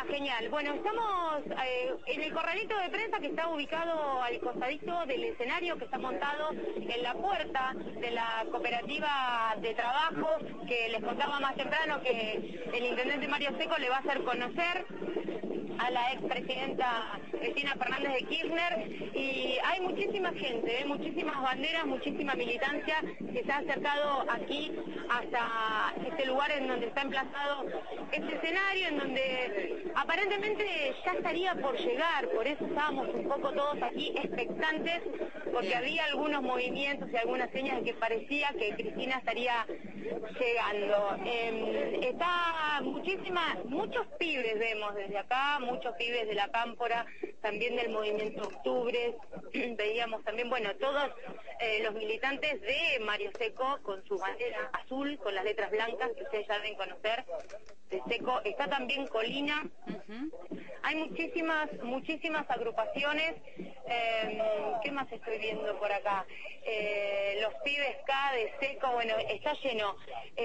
Genial. Bueno, estamos en el corralito de prensa que está ubicado al costadito del escenario que está montado en la puerta de la cooperativa de trabajo que les contaba más temprano que el intendente Mario Seco le va a hacer conocer a la expresidenta Cristina Fernández de Kirchner, y hay muchísima gente, muchísimas banderas, muchísima militancia que se ha acercado aquí hasta este lugar en donde está emplazado este escenario, en donde aparentemente ya estaría por llegar, por eso estábamos un poco todos aquí expectantes, porque había algunos movimientos y algunas señas de que parecía que Cristina estaría llegando. Está muchos pibes vemos desde acá, muchos pibes de la Cámpora, también del Movimiento Octubre, veíamos también, bueno, todos los militantes de Mario Seco con su bandera azul, con las letras blancas que ustedes ya deben conocer, de Seco. Está también Colina. Hay muchísimas agrupaciones. ¿Qué más estoy viendo por acá? Los pibes K de Seco, bueno, está lleno.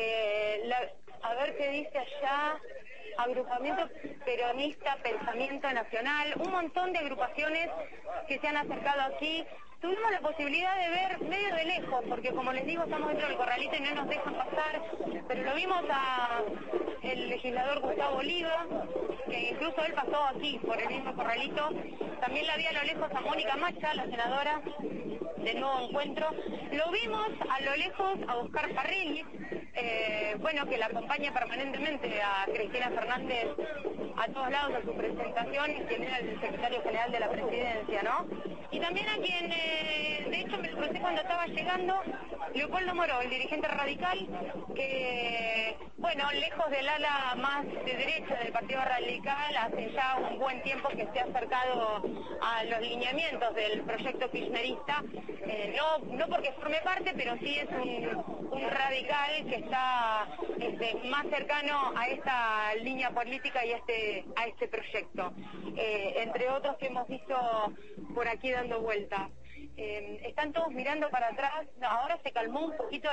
A ver qué dice allá. Agrupamiento Peronista, Pensamiento Nacional, un montón de agrupaciones que se han acercado aquí. Tuvimos la posibilidad de ver medio de lejos, porque como les digo, estamos dentro del corralito y no nos dejan pasar, pero lo vimos a el legislador Gustavo Oliva, que incluso él pasó aquí por el mismo corralito. También la vi a lo lejos a Mónica Macha, la senadora del Nuevo Encuentro. Lo vimos a lo lejos a Oscar Parrilli, bueno, que la acompaña permanentemente a Cristina Fernández a todos lados a su presentación, y quien era el secretario general de la presidencia, ¿no? Y también a quien, de hecho, me lo crucé cuando estaba llegando, Leopoldo Moró, el dirigente radical, que, bueno, lejos del ala más de derecha del Partido Radical, hace ya un buen tiempo que se ha acercado a los lineamientos del proyecto kirchnerista, no porque forme parte, pero sí es un radical que está más cercano a esta línea política y a este proyecto, entre otros que hemos visto por aquí dando vueltas. Están todos mirando para atrás. No, ahora se calmó un poquito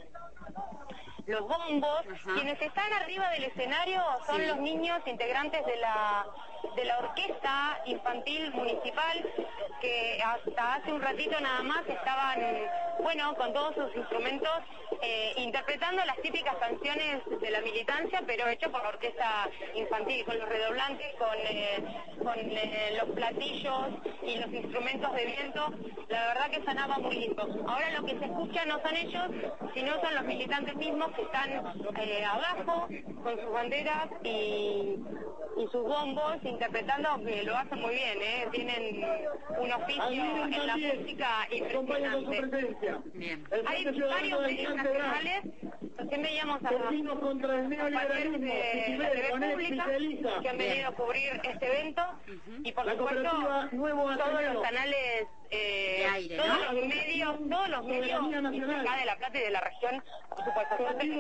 los bombos. Quienes están arriba del escenario son los niños integrantes de la orquesta infantil municipal, que hasta hace un ratito nada más estaban, bueno, con todos sus instrumentos, interpretando las típicas canciones de la militancia, pero hecho por la orquesta infantil, con los redoblantes, con los platillos y los instrumentos de viento. La verdad que sonaba muy lindo. Ahora lo que se escucha no son ellos, sino son los militantes mismos que están abajo con sus banderas y sus bombos interpretando, que lo hacen muy bien, tienen un oficio en la música impresionante. Hay varios medios nacionales, recién veíamos a compañeros de la TV pública que han venido a cubrir este evento, y por supuesto todos los canales de aire, todos los medios acá de La Plata y de la región, por supuesto,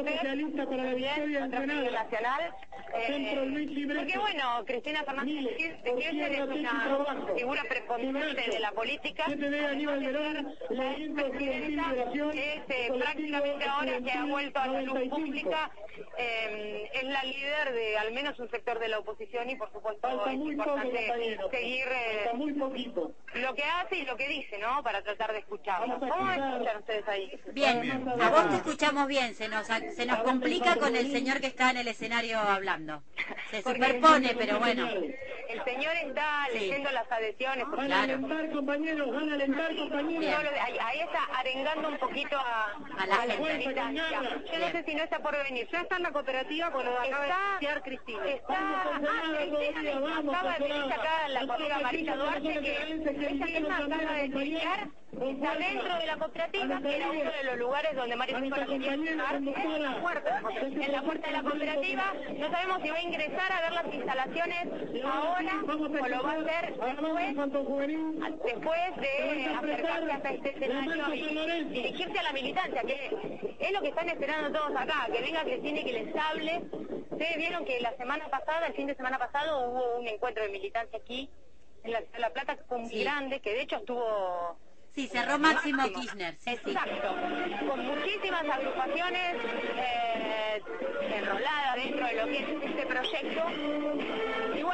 nacional, porque bueno, Cristina Fernández de Kirchner es una figura preponderante de la política, la expresidenta es prácticamente ahora que ha vuelto a la luz pública, es la líder de al menos un sector de la oposición, y por supuesto es importante seguir lo que hace y lo que dice, ¿no? Para tratar de escucharlo. ¿Cómo me escuchan ustedes ahí? Bien, a vos te escuchamos bien, se nos complica con el señor que está en el escenario hablando. Se superpone, pero bueno. El señor está leyendo las adhesiones. Van a alentar, compañeros, van a alentar, compañeros. Ahí está arengando un poquito a la militancia. Yo no sé si no está por venir. Ya está en la cooperativa cuando acaba de anunciar Cristina. Cristina acaba de venir acá la colega Marita Duarte, que ella misma acaba de explicar. Está dentro de la cooperativa, que era uno de los lugares donde Mario Seco la quería llevar, en la puerta de la cooperativa. No sabemos si va a ingresar a ver las instalaciones ahora o lo va a hacer después de acercarse hasta este escenario y dirigirse a la militancia, que es lo que están esperando todos acá, que venga Cristina y que les hable. Ustedes vieron que la semana pasada, el fin de semana pasado, hubo un encuentro de militancia aquí en La Plata, que fue muy grande, que de hecho estuvo... Sí, cerró Máximo Kirchner. Exacto, con muchísimas agrupaciones enroladas dentro de lo que es este proyecto. Y bueno,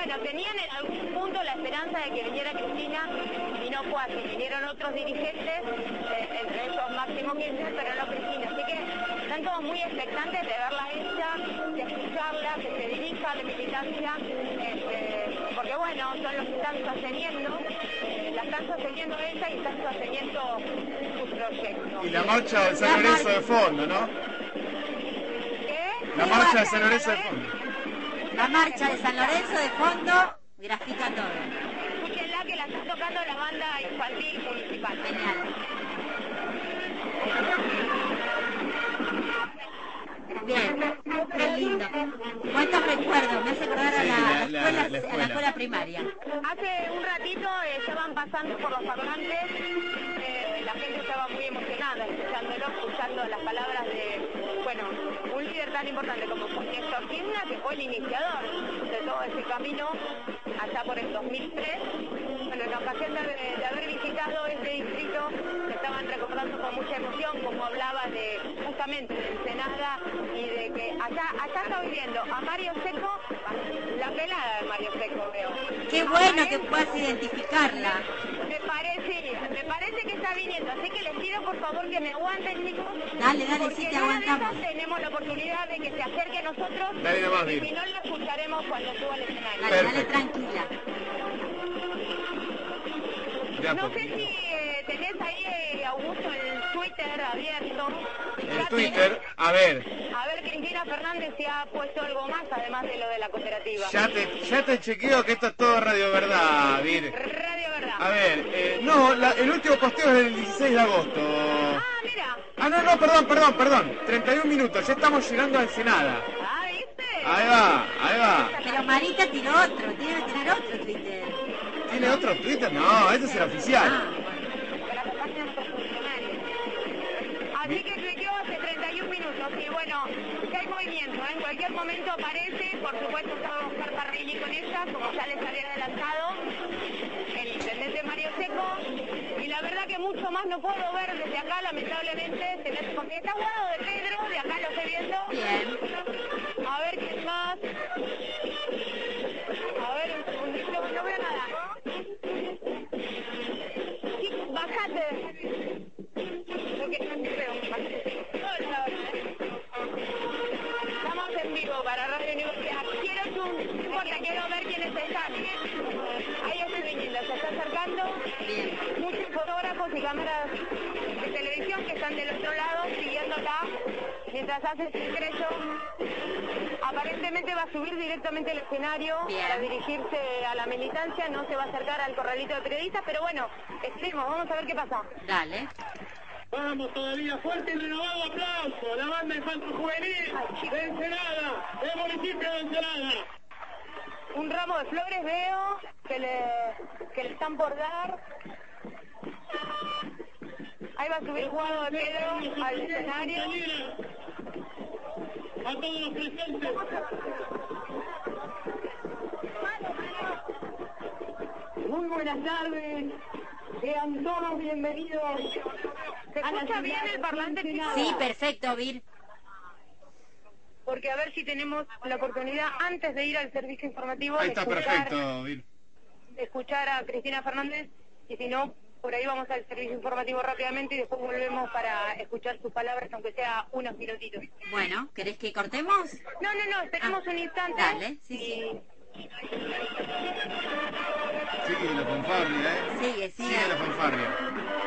bueno, tenían en algún punto la esperanza de que viniera Cristina y no fue así. Vinieron otros dirigentes, entre ellos Máximo Kirchner, pero no Cristina. Así que están todos muy expectantes de verla a ella, de escucharla, que se dirija a la militancia, porque bueno, son los que están sosteniendo, la están sosteniendo ella y están sosteniendo sus proyectos. Y la marcha de San Lorenzo de fondo, ¿no? ¿Qué? La marcha de San Lorenzo de fondo. La marcha de San Lorenzo de fondo grafica todo. Escúchenla que la está tocando la banda infantil municipal. Genial. Bien, qué lindo. ¿Cuántos recuerdos? Me hace acordar a la escuela primaria. Hace un ratito estaban pasando por los parlantes, la gente estaba muy emocionada escuchándolo, escuchando las palabras de, bueno, un líder tan importante como Néstor Kirchner, que fue el iniciador de todo ese camino allá por el 2003. Bueno, en la ocasión de haber visitado este distrito, se estaban recordando con mucha emoción, como hablaba de justamente de Ensenada y de que allá está viviendo a Mario Seco, la pelada de Mario Seco, veo. Qué bueno que puedas identificarla. Me parece que está viniendo, así que les pido por favor que me aguanten, chicos. Dale, porque sí te en una de aguantamos. esas tenemos la oportunidad de que se acerque a nosotros. Dale nomás, y Vir. si no, lo escucharemos cuando suba al escenario. Dale, Perfecto. tranquila. No sé si tenés ahí, Augusto, el Twitter abierto. El Twitter, a ver, Cristina Fernández si ha puesto algo más, además de lo de la cooperativa. ya te chequeo que esto es todo Radio Verdad, Vir. Radio Verdad. A ver, no, el último posteo es del 16 de agosto. Ah, mira. Ah, no, perdón. 31 minutos, ya estamos llegando a Ensenada. Ah, ¿viste? Ahí va. Pero Marita tiró otro, tiene que tener otro Twitter. ¿Tiene otro Twitter? No, ese es el oficial. Para la página de nuestros funcionarios. Así que tuiteó hace 31 minutos y bueno, que hay movimiento, en cualquier momento aparece, por supuesto estaba Oscar Parrilli con ella, como ya les había adelantado, el intendente Mario Seco, y la verdad que mucho más no puedo ver desde acá, lamentablemente, porque está Guado de Pedro, de acá lo estoy viendo. Bien. A ver qué más. A ver, un segundito, no veo nada. Sí, bajate. Lo que no te veo, bajate. Hola. Estamos en vivo para Radio Universidad. Quiero zoom, no importa, quiero ver quiénes están. Ahí estoy viniendo, se está acercando. Bien. Muchos fotógrafos y cámaras de televisión que están del otro lado siguiéndola mientras hace su ingreso. Aparentemente va a subir directamente al escenario para dirigirse a la militancia, no se va a acercar al corralito de periodistas, pero bueno, esperemos, vamos a ver qué pasa. Dale. Vamos todavía, fuerte y renovado aplauso, la banda infantil juvenil de Ensenada, del municipio de Ensenada. Un ramo de flores veo que le están por dar. Ahí va a subir Guado de Pedro al escenario. A todos los presentes. Muy buenas tardes, sean todos bienvenidos. ¿Se escucha bien el parlante, chicos? Sí, perfecto, Vir. Porque a ver si tenemos la oportunidad antes de ir al servicio informativo Ahí de está perfecto, Vir. escuchar a Cristina Fernández, y si no, por ahí vamos al servicio informativo rápidamente y después volvemos para escuchar sus palabras, aunque sea unos minutitos. Bueno, ¿querés que cortemos? No, esperemos un instante. Dale, sí. Sigue la fanfarria, Sigue. Sigue la fanfarria.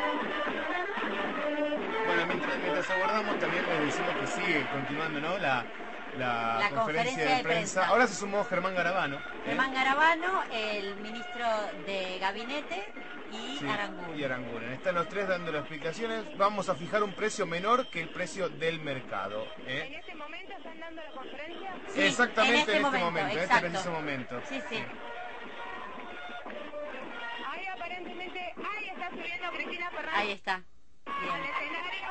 Bueno, mientras aguardamos también les decimos que sigue continuando, ¿no? La conferencia de prensa. Ahora se sumó Germán Garabano. Germán Garabano, el ministro de Gabinete, y Sí, Aranguren. y Aranguren. Están los tres dando las explicaciones. Vamos a fijar un precio menor que el precio del mercado. ¿En este momento están dando la conferencia? Sí, Exactamente en este momento, en este exacto. preciso momento. Sí. Ahí aparentemente, ahí está subiendo Cristina Fernández Ahí está. al Bien. escenario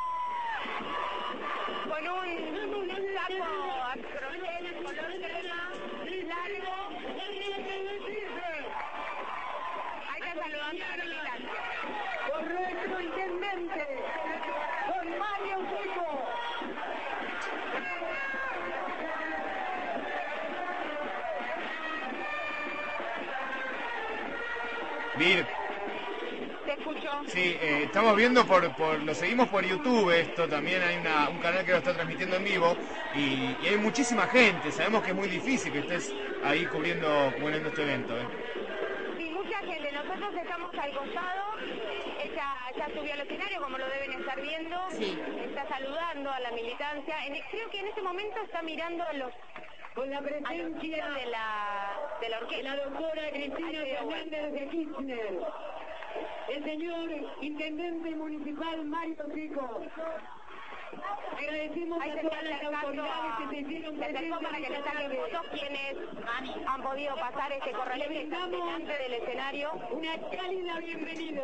con un saco a crochet color crema largo. Ahí está saludando a la militancia. Correcto, intendente, don Mario Seco. Vir. Te escucho. Sí, estamos viendo lo seguimos por YouTube esto, también hay un canal que lo está transmitiendo en vivo y hay muchísima gente, sabemos que es muy difícil que estés ahí cubriendo este evento. Sí, mucha gente, nosotros estamos al costado, ella ya subió al escenario como lo deben estar viendo, sí. Está saludando a la militancia, creo que en este momento está mirando con la presencia de la orquesta. La doctora Cristina Fernández de Kirchner, el señor intendente municipal Mario Chico. Agradecemos a todas las autoridades que se hicieron presentes para que les saquen fotos quienes han podido pasar este corralito delante del escenario. Una cálida bienvenida.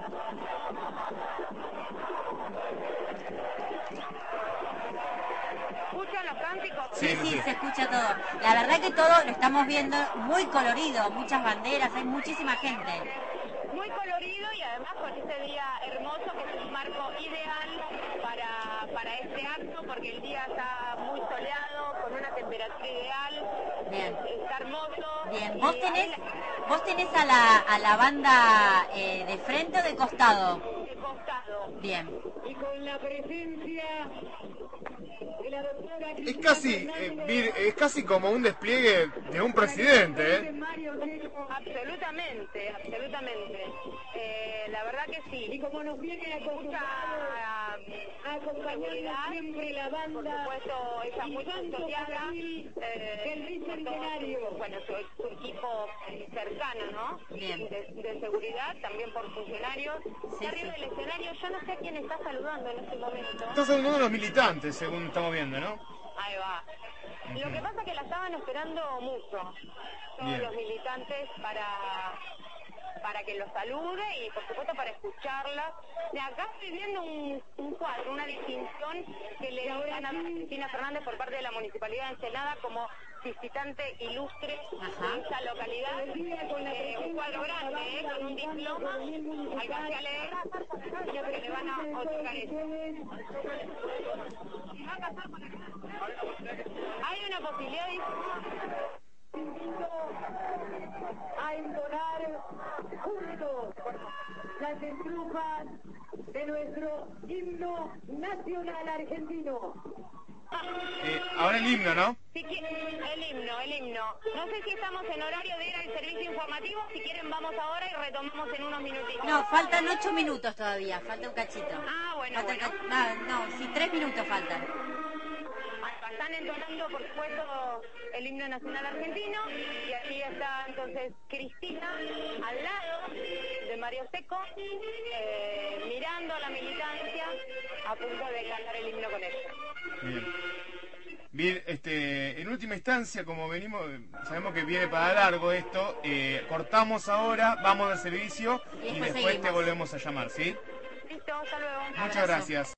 ¿Escuchan los cánticos? Sí, se escucha todo. La verdad que todo lo estamos viendo muy colorido, muchas banderas, hay muchísima gente. Muy colorido y además con este día hermoso que es un marco ideal para este acto porque el día está muy soleado, con una temperatura ideal. Bien. Está hermoso. Bien, ¿vos tenés a la banda de frente o de costado? De costado. Bien. Y con la presencia de la doctora Es casi como un despliegue de un presidente, Absolutamente. La verdad que sí. Y como nos viene a acompañar siempre la banda, por supuesto, ella muy custodiada, el bicentenario. Bueno, su equipo cercano, ¿no? Bien. De seguridad, también por funcionarios. Sí, Arriba del escenario, yo no sé quién está saludando en este momento. Está saludando a los militantes, según estamos viendo, ¿no? Ahí va. Lo que pasa es que la estaban esperando mucho, todos los militantes para que los salude y por supuesto para escucharla. De acá estoy viendo un cuadro, una distinción que le dan a Cristina Fernández por parte de la Municipalidad de Ensenada como visitante ilustre de esta localidad. Un cuadro grande, con un diploma, alcancé a leer, que le van a otorgar eso. Hay una posibilidad a entonar juntos las estrofas de nuestro himno nacional argentino. Ahora el himno, ¿no? Sí, el himno. No sé si estamos en horario de ir al servicio informativo, si quieren vamos ahora y retomamos en unos minutitos. No, faltan 8 minutos todavía, falta un cachito. Ah, bueno. Sí, 3 minutos faltan. Están entonando, por supuesto, el himno nacional argentino y aquí está entonces Cristina al lado de Mario Seco, mirando a la militancia a punto de cantar el himno con ella. Bien, en última instancia, como sabemos que viene para largo esto, cortamos ahora, vamos al servicio y después te volvemos a llamar, ¿sí? Listo, hasta luego. Muchas gracias.